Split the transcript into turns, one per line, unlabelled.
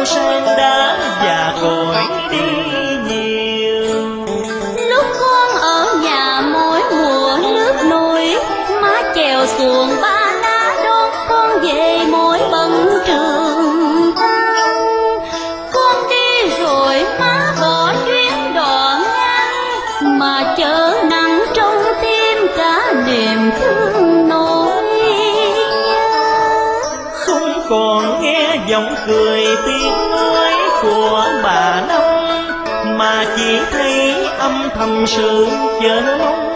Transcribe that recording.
bao san đá và cội đi nhiều.
Lúc con ở nhà mỗi mùa nước nổi, má chèo xuồng ba lá đón con về mỗi bận trường thăng. Con đi rồi má bỏ chuyến đò ngang, mà chở nặng trong tim cả niềm thương nỗi nhớ.
Không còn nghe giọng cười tiếng nói của bà Năm, mà chỉ thấy âm thầm sự chờ mong